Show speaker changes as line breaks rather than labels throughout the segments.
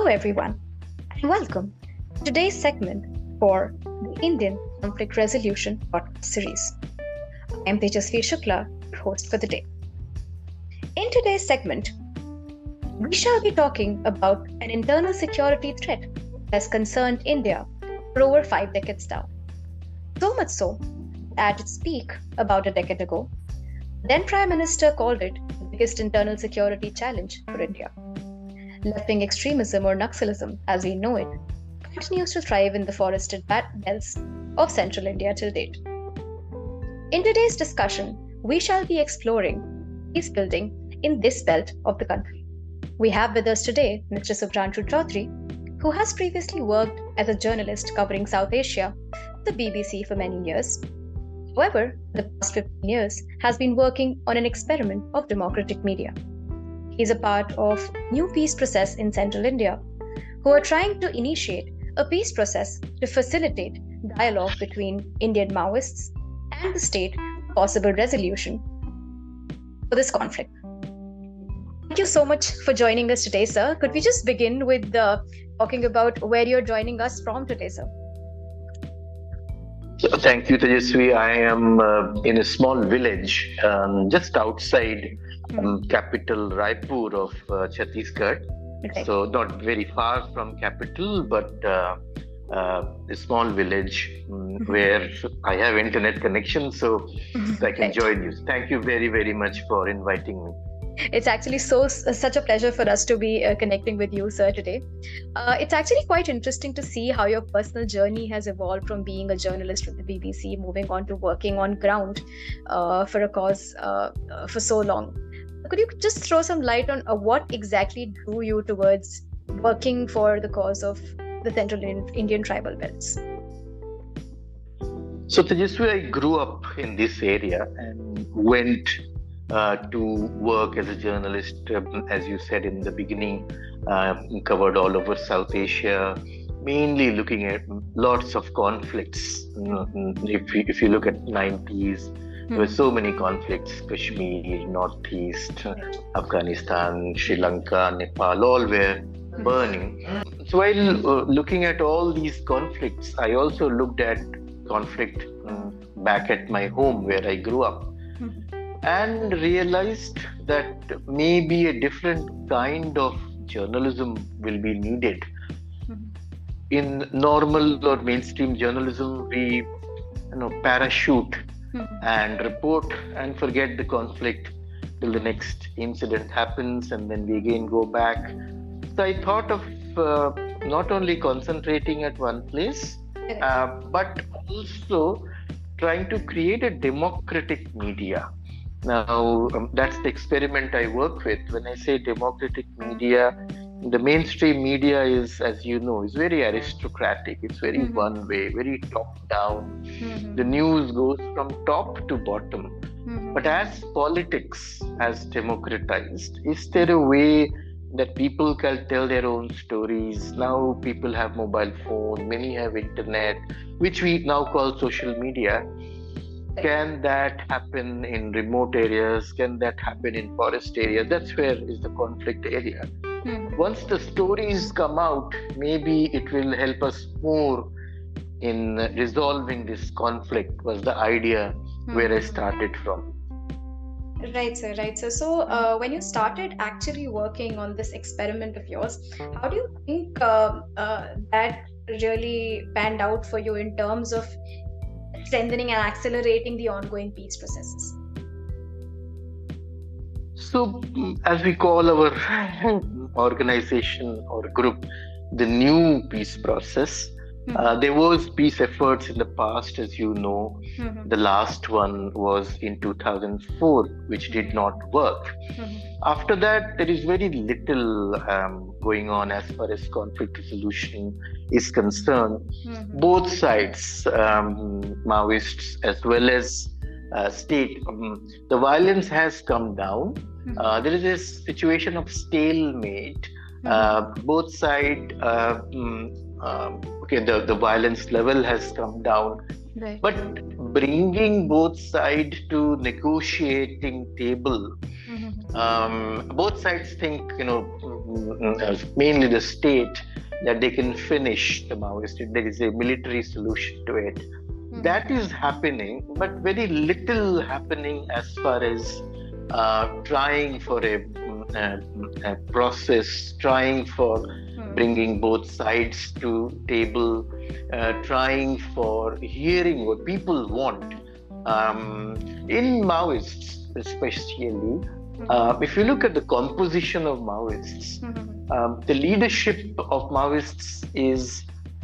everyone, and welcome to today's segment for the Indian Conflict Resolution podcast series. I am Tejasvi Shukla, your host for the day. In today's segment, we shall be talking about an internal security threat that has concerned India for over 5 decades now. So much so, at its peak about a decade ago, then Prime Minister called it the biggest internal security challenge for India. Left-wing extremism or Naxalism, as we know it, continues to thrive in the forested belts of central India till date. In today's discussion, we shall be exploring peace building in this belt of the country. We have with us today Mr. Subhranshu Chaudhary, who has previously worked as a journalist covering South Asia at the BBC for many years. However, the past 15 years has been working on an experiment of democratic media. He is a part of New Peace Process in Central India, who are trying to initiate a peace process to facilitate dialogue between Indian Maoists and the state for possible resolution for this conflict. Thank you so much for joining us today, sir. Could we just begin with talking about where you're joining us from today, sir?
So, thank you, Tejasvi. I am in a small village just outside capital Raipur of Chhattisgarh.
Okay.
So not very far from capital, but a small village where I have internet connection, so I can join you. Thank you very, very much for inviting me.
It's actually such a pleasure for us to be connecting with you, sir, today. It's actually quite interesting to see how your personal journey has evolved from being a journalist with the BBC, moving on to working on ground for a cause for so long. Could you just throw some light on what exactly drew you towards working for the cause of the Central Indian tribal belts?
So, Tejasvi, I grew up in this area and went to work as a journalist, as you said in the beginning, covered all over South Asia, mainly looking at lots of conflicts. If you look at 90s, there were so many conflicts: Kashmir, Northeast, Afghanistan, Sri Lanka, Nepal, all were burning. So while looking at all these conflicts, I also looked at conflict back at my home where I grew up and realized that maybe a different kind of journalism will be needed. In normal or mainstream journalism, we parachute and report and forget the conflict till the next incident happens, and then we again go back. So I thought of not only concentrating at one place, but also trying to create a democratic media. Now, that's the experiment I work with. When I say democratic media, the mainstream media is, as you know, is very aristocratic. It's very one way, very top down. The news goes from top to bottom. But as politics has democratized, is there a way that people can tell their own stories? Now people have mobile phone, many have internet, which we now call social media. Can that happen in remote areas? Can that happen in forest areas? That's where is the conflict area. Once the stories come out, maybe it will help us more in resolving this conflict, was the idea where I started from.
Right, sir. So when you started actually working on this experiment of yours, how do you think that really panned out for you in terms of strengthening and accelerating the ongoing peace processes?
So, as we call our organization or group, the New Peace Process, there was peace efforts in the past, as you know. The last one was in 2004, which did not work. After that, there is very little going on as far as conflict resolution is concerned. Both sides, Maoists as well as state, the violence has come down. There is a situation of stalemate. Both sides, the violence level has come down.
Right.
But bringing both sides to negotiating table, both sides think, mainly the state, that they can finish the Maoists. There is a military solution to it. That is happening, but very little happening as far as trying for a process, trying for bringing both sides to table, trying for hearing what people want. In Maoists, especially, if you look at the composition of Maoists, the leadership of Maoists is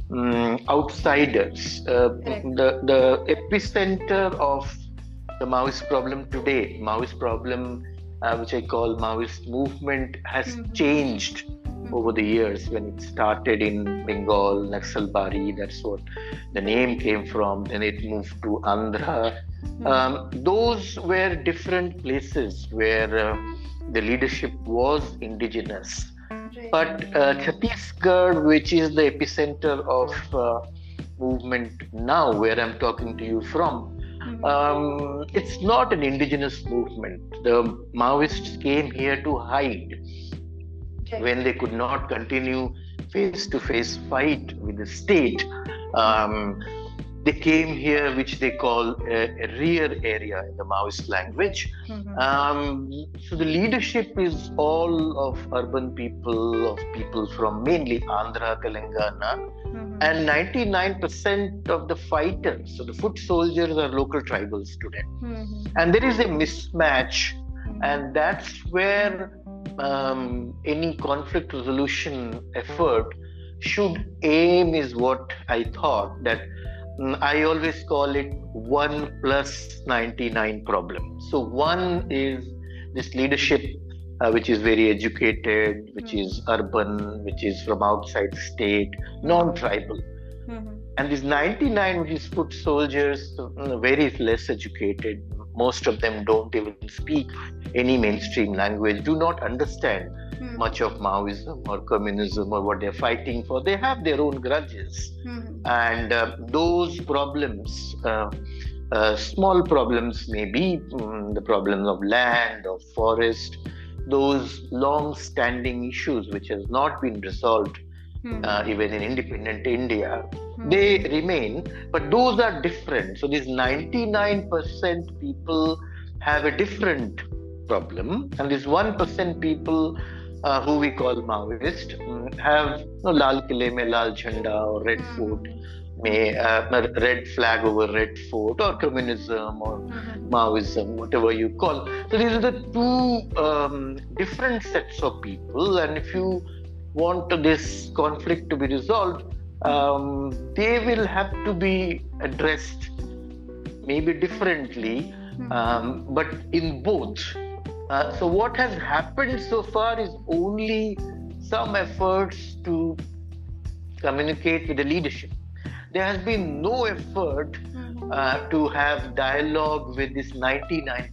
outsiders. The epicenter of the Maoist problem today, Maoist problem, which I call Maoist movement, has changed over the years. When it started in Bengal, Naxalbari, that's what the name came from. Then it moved to Andhra. Those were different places where the leadership was indigenous. But Chhattisgarh, which is the epicenter of movement now, where I'm talking to you from, it's not an indigenous movement. The Maoists came here to hide when they could not continue face-to-face fight with the state. They came here, which they call a rear area in the Maoist language. So the leadership is all of urban people, of people from mainly Andhra, Telangana, and 99% of the fighters, so the foot soldiers, are local tribals today. And there is a mismatch, and that's where any conflict resolution effort should aim, is what I thought. That I always call it 1 plus 99 problem. So 1 is this leadership which is very educated, which is urban, which is from outside the state, non-tribal. And this 99, which is foot soldiers, very less educated. Most of them don't even speak any mainstream language, do not understand much of Maoism or communism or what they're fighting for. They have their own grudges. And those problems, small problems may be the problems of land or forest, those long-standing issues which has not been resolved even in independent India, they remain, but those are different. So these 99% people have a different problem, and this 1% people who we call Maoist have Lal Kile mein Lal Jhanda or Red Fort, red flag over red fort, or communism or Maoism, whatever you call. So these are the two different sets of people, and if you want this conflict to be resolved, they will have to be addressed maybe differently, but in both. So what has happened so far is only some efforts to communicate with the leadership. There has been no effort to have dialogue with this 99%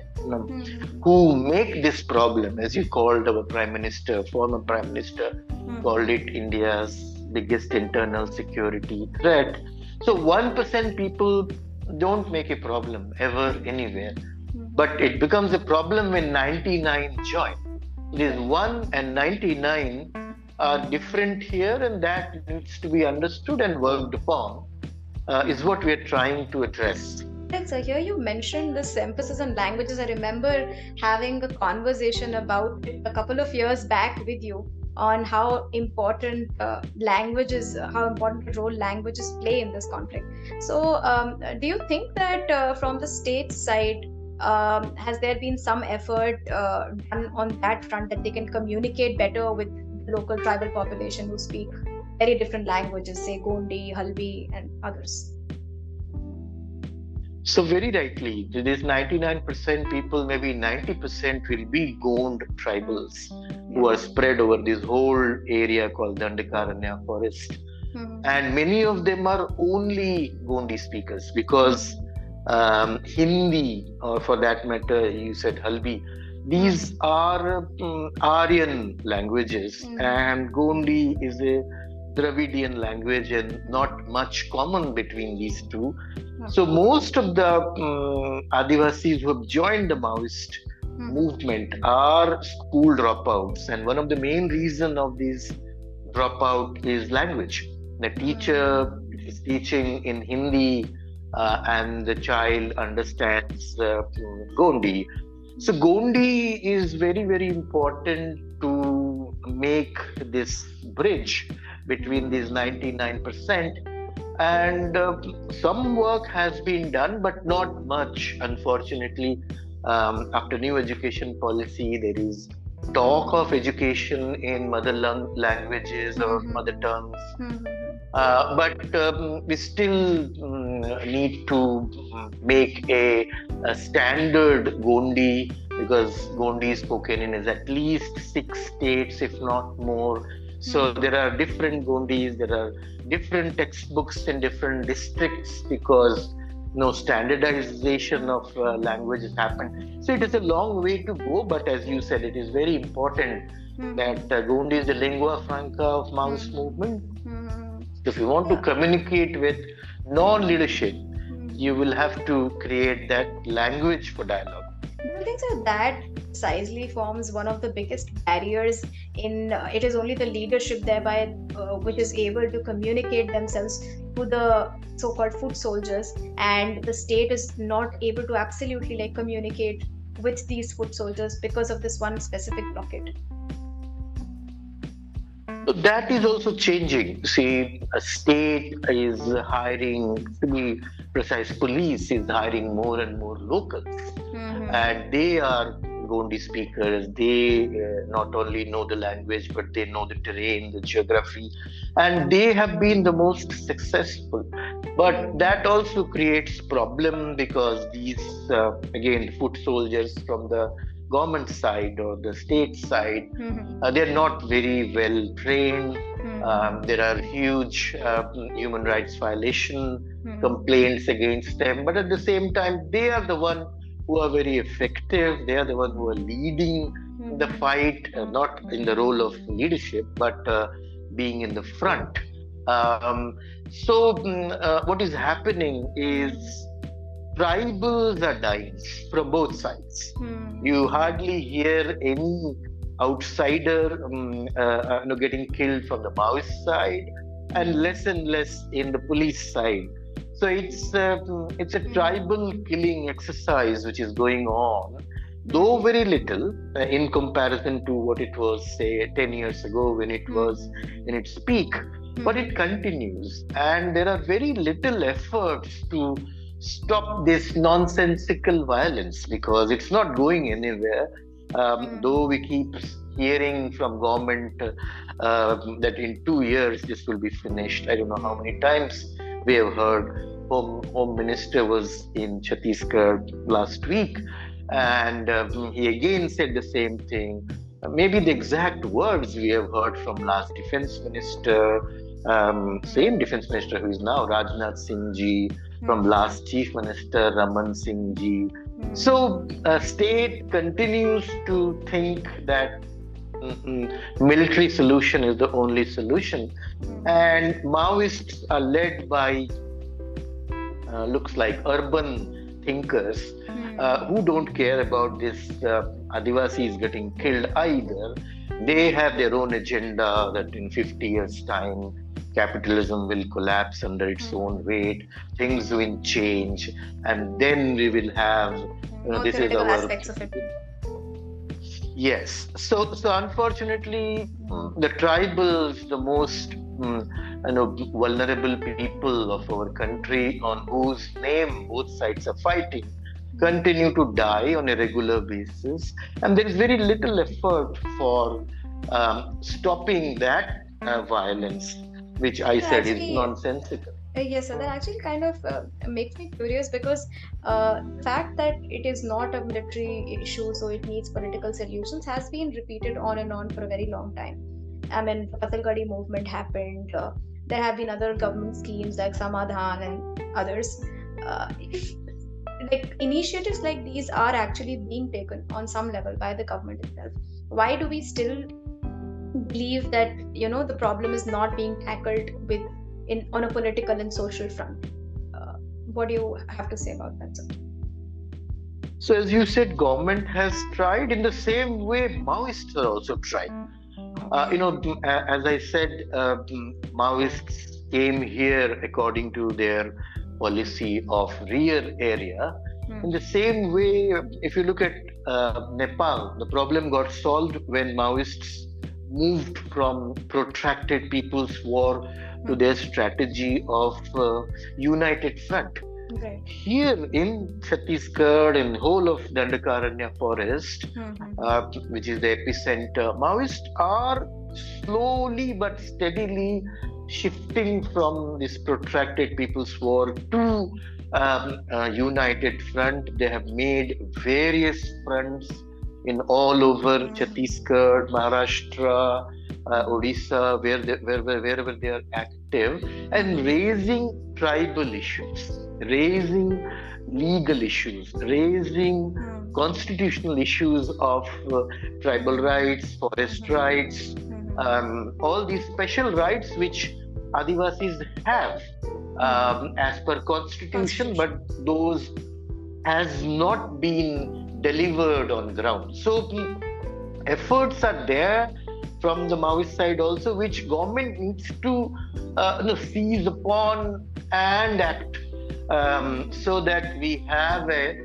who make this problem, as you called our Prime Minister, former Prime Minister, called it India's biggest internal security threat. So 1% people don't make a problem ever anywhere, but it becomes a problem when 99 join. This 1 and 99 are different here, and that needs to be understood and worked upon, is what we are trying to address.
Right, so here you mentioned this emphasis on languages. I remember having a conversation about it a couple of years back with you on how important languages, how important a role languages play in this conflict. So do you think that from the state side, has there been some effort done on that front, that they can communicate better with the local tribal population who speak very different languages, say Gondi, Halbi, and others?
So very rightly, this 99% people, maybe 90% will be Gond tribals who are spread over this whole area called Dandakaranya forest. And many of them are only Gondi speakers, because Hindi, or for that matter, you said Halbi, these are Aryan languages, and Gondi is a Dravidian language and not much common between these two. So most of the Adivasis who have joined the Maoist movement are school dropouts, and one of the main reason of these dropout is language. The teacher is teaching in Hindi, and the child understands Gondi. So Gondi is very, very important to make this bridge between these 99%. And some work has been done, but not much, unfortunately. After new education policy, there is talk of education in mother languages or mother tongues. But we still need to make a standard Gondi, because Gondi is spoken in is at least 6 states, if not more. So there are different Gondis, there are different textbooks in different districts, because no standardization of language has happened. So it is a long way to go, but as you said, it is very important that Gondi is the lingua franca of Maoist movement. So if you want to communicate with non-leadership, you will have to create that language for dialogue.
Do you think so that precisely forms one of the biggest barriers in it is only the leadership thereby which is able to communicate themselves to the so-called foot soldiers, and the state is not able to absolutely like communicate with these foot soldiers because of this one specific blockade?
So that is also changing. See, a state is hiring, to be precise, police is hiring more and more locals. And they are Gondi speakers. They not only know the language, but they know the terrain, the geography, and they have been the most successful. But that also creates problem, because these, again, foot soldiers from the government side or the state side, they're not very well trained. There are huge human rights violation complaints against them, but at the same time, they are the one who are very effective. They are the one who are leading the fight, not in the role of leadership, but being in the front. So what is happening is tribals are dying from both sides. You hardly hear any outsider getting killed from the Maoist side, and less in the police side. So it's a tribal killing exercise which is going on, though very little in comparison to what it was, say, 10 years ago when it was in its peak. But it continues, and there are very little efforts to stop this nonsensical violence, because it's not going anywhere. Though we keep hearing from government that in 2 years this will be finished. I don't know how many times we have heard. Home Minister was in Chhattisgarh last week, and he again said the same thing. Maybe the exact words we have heard from last Defense Minister, same Defense Minister who is now Rajnath Singh ji, from last Chief Minister Raman Singh ji. So state continues to think that military solution is the only solution, and Maoists are led by looks like urban thinkers who don't care about this Adivasis getting killed either. They have their own agenda that in 50 years time capitalism will collapse under its own weight, things will change, and then we will have this is our
aspects of it.
Yes. So unfortunately, the tribals, the most vulnerable people of our country, on whose name both sides are fighting, continue to die on a regular basis, and there is very little effort for stopping that violence, which I said is nonsensical.
Yes, sir. That actually kind of makes me curious, because the fact that it is not a military issue, so it needs political solutions, has been repeated on and on for a very long time. I mean, Patalgadi movement happened. There have been other government schemes like Samadhan and others. If like initiatives like these are actually being taken on some level by the government itself, why do we still believe that the problem is not being tackled on a political and social front? What do you have to say about that, sir?
So as you said, government has tried in the same way Maoists are also trying. As I said, Maoists came here according to their policy of rear area. In the same way, if you look at Nepal, the problem got solved when Maoists moved from protracted People's War to their strategy of united front.
Right.
Here in Chhattisgarh and whole of Dandakaranya forest, which is the epicenter, Maoists are slowly but steadily shifting from this protracted People's War to united front. They have made various fronts in all over Chhattisgarh, Maharashtra, Odisha, wherever they are active, and raising tribal issues, raising legal issues, raising constitutional issues of tribal rights, forest rights, all these special rights which Adivasis have as per constitution, but those has not been delivered on ground. So efforts are there from the Maoist side also, which government needs to seize upon and act, so that we have a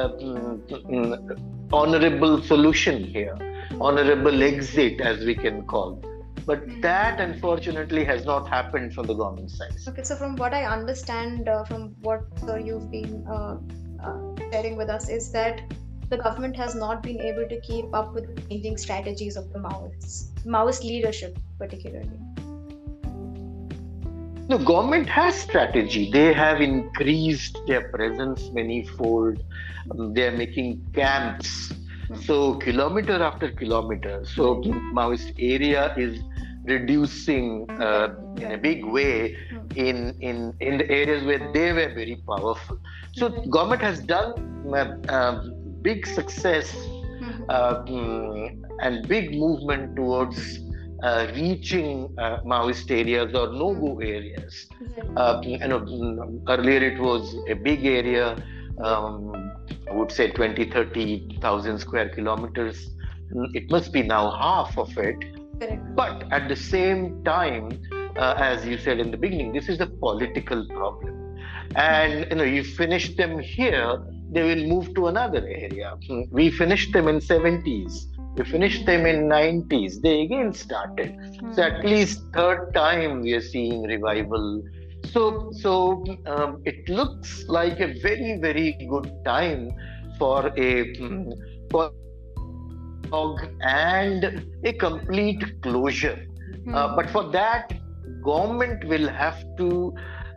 honorable solution here, honorable exit as we can call. But that unfortunately has not happened from the government side.
Okay, so from what I understand, from what you've been sharing with us, is that the government has not been able to keep up with the changing strategies of the Maoist leadership particularly.
The government has strategy. They have increased their presence many-fold. They are making camps. So kilometer after kilometer. So Maoist area is reducing in a big way in the areas where they were very powerful. So government has done big success and big movement towards reaching Maoist areas or no-go areas. Earlier it was a big area, I would say 20,000-30,000 square kilometers. It must be now half of it.
Correct.
But at the same time, as you said in the beginning, this is a political problem. And you finish them here, they will move to another area. We finished them in 70s. We finished them in 90s. They again started. So at least third time we are seeing revival. So it looks like a very, very good time for a and a complete closure. But for that, government will have to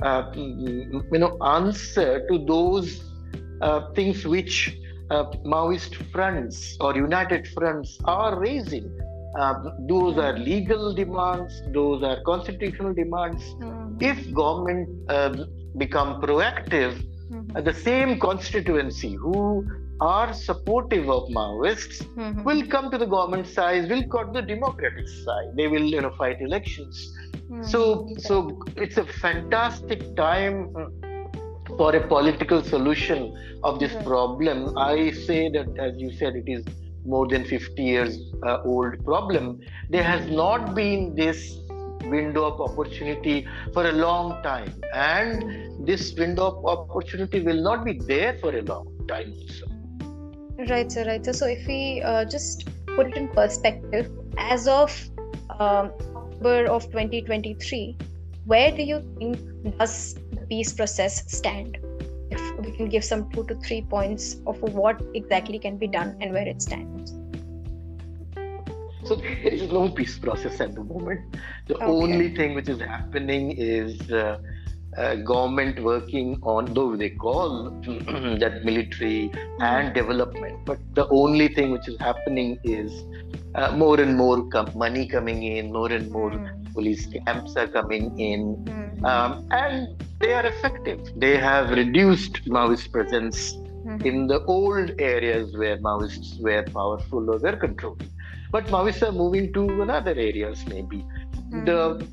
answer to those things which Maoist fronts or united fronts are raising. Those are legal demands, those are constitutional demands. If government become proactive, the same constituency who are supportive of Maoists will come to the government side, will come to the democratic side. They will fight elections. So it's a fantastic time for a political solution of this problem. I say that, as you said, it is more than 50 years old problem. There has not been this window of opportunity for a long time, and this window of opportunity will not be there for a long time also.
Right, sir. Right, sir. So if we just put it in perspective, as of October of 2023, where do you think does the peace process stand? If we can give some 2 to 3 points of what exactly can be done and where it stands.
So there is no peace process at the moment. The only thing which is happening is government working on, though they call that military and development, but the only thing which is happening is more and more money coming in, more and more police camps are coming in, and they are effective. They have reduced Maoist presence in the old areas where Maoists were powerful or were controlling. But Maoists are moving to another areas maybe. The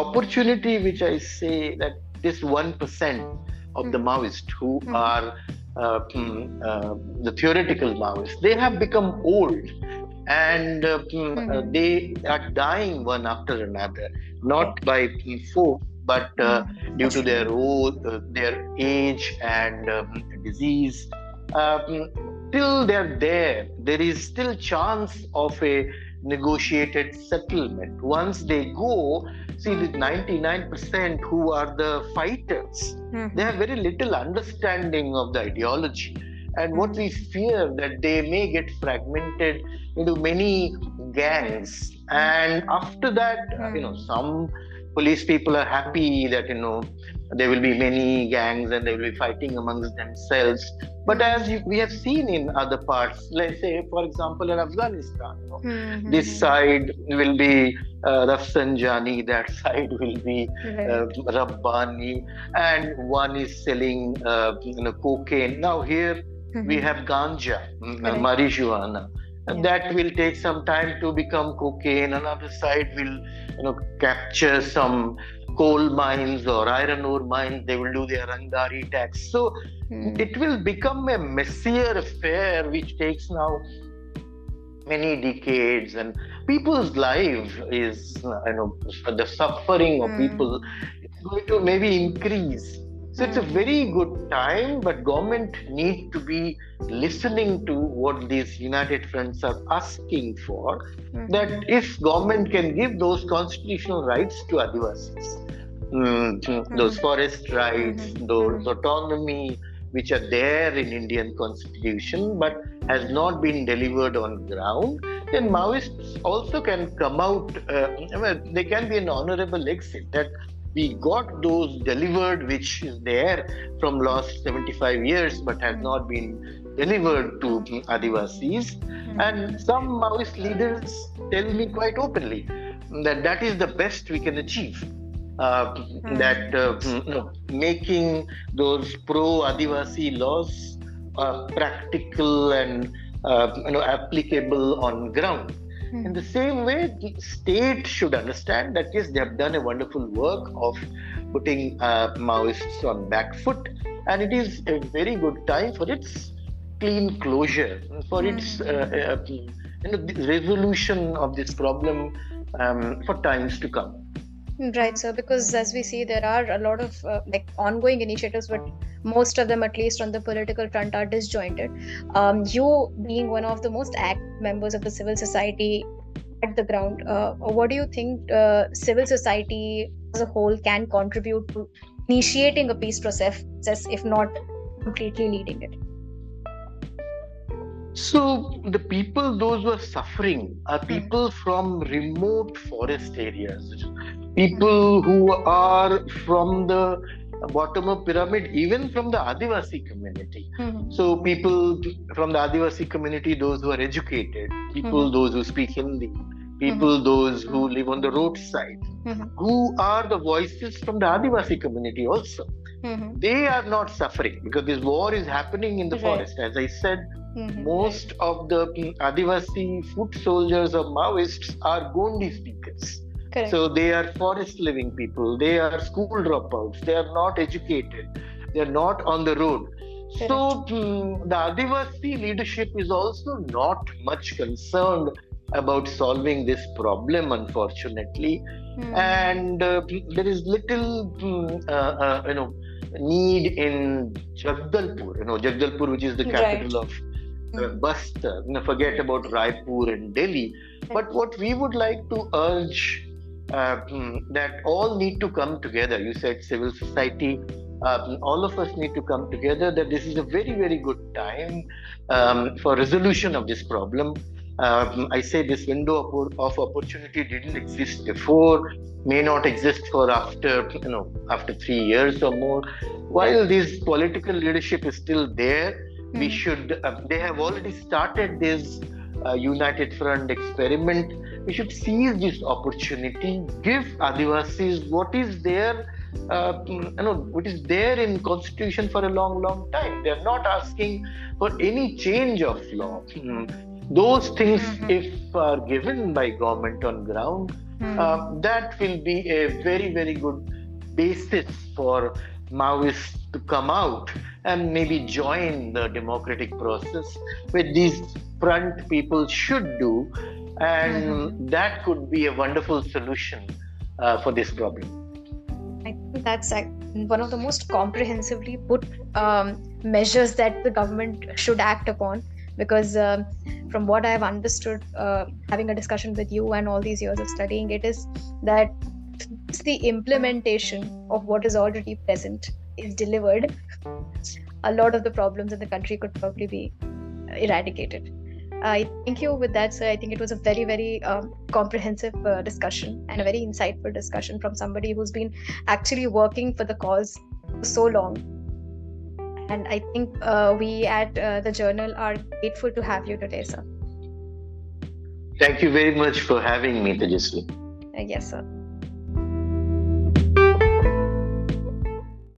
opportunity which I say that this 1% of the Maoists who are the theoretical Maoists, they have become old, and they are dying one after another, not by force, but due to their their age and disease. Um, Till they're there, there is still chance of a negotiated settlement. Once they go, see the 99% who are the fighters, they have very little understanding of the ideology. And what we fear that they may get fragmented into many gangs. And after that, some police people are happy that, there will be many gangs and they will be fighting amongst themselves. But as we have seen in other parts, let's say, for example, in Afghanistan, this side will be Rafsanjani, that side will be Rabbani, and one is selling cocaine. Now here we have ganja, marijuana. And that will take some time to become cocaine. Another side will, capture some coal mines or iron ore mines. They will do their Rangari tax. So it will become a messier affair, which takes now many decades, and people's life is, the suffering of people is going to maybe increase. So it's a very good time, but government need to be listening to what these United Fronts are asking for. That if government can give those constitutional rights to Adivasis, those forest rights, those autonomy, which are there in Indian Constitution, but has not been delivered on ground, then Maoists also can come out. They can be an honorable exit. That we got those delivered, which is there from last 75 years, but has not been delivered to Adivasis. And some Maoist leaders tell me quite openly that that is the best we can achieve. Making those pro-Adivasi laws practical and applicable on ground. In the same way, the state should understand that yes, they have done a wonderful work of putting Maoists on back foot, and it is a very good time for its clean closure, for its resolution of this problem for times to come.
Right, sir, because as we see, there are a lot of ongoing initiatives, but most of them, at least on the political front, are disjointed. You being one of the most active members of the civil society at the ground, what do you think civil society as a whole can contribute to initiating a peace process, if not completely leading it?
So the people, those who are suffering, are people from remote forest areas, people who are from the bottom of pyramid, even from the Adivasi community. So people from the Adivasi community, those who are educated, people those who speak Hindi, people those who live on the roadside, who are the voices from the Adivasi community also. They are not suffering because this war is happening in the forest. As I said, most of the Adivasi foot soldiers or Maoists are Gondi speakers.
Correct.
So they are forest living people, they are school dropouts, they are not educated, they are not on the road. Correct. So the Adivasi leadership is also not much concerned about solving this problem, unfortunately. And there is little need in Jagdalpur, Jagdalpur, which is the capital of Bastar. Forget about Raipur and Delhi. But what we would like to urge, that all need to come together. You said civil society, all of us need to come together, that this is a very, very good time for resolution of this problem. I say this window of opportunity didn't exist before, may not exist for after 3 years or more. While this political leadership is still there, we should, they have already started this United Front experiment. We should seize this opportunity, give Adivasis what is there, what is there in Constitution for a long, long time. They are not asking for any change of law. Those things, if are given by government on ground, that will be a very, very good basis for Maoists to come out and maybe join the democratic process, which these front people should do, and that could be a wonderful solution for this problem.
I think that's one of the most comprehensively put measures that the government should act upon, because from what I have understood, having a discussion with you and all these years of studying, it is that it's the implementation of what is already present is delivered, a lot of the problems in the country could probably be eradicated. I thank you with that, sir. I think it was a very, very comprehensive discussion and a very insightful discussion from somebody who's been actually working for the cause for so long. And I think we at the journal are grateful to have you today, sir.
Thank you very much for having me, Tejasvi.
Yes, sir.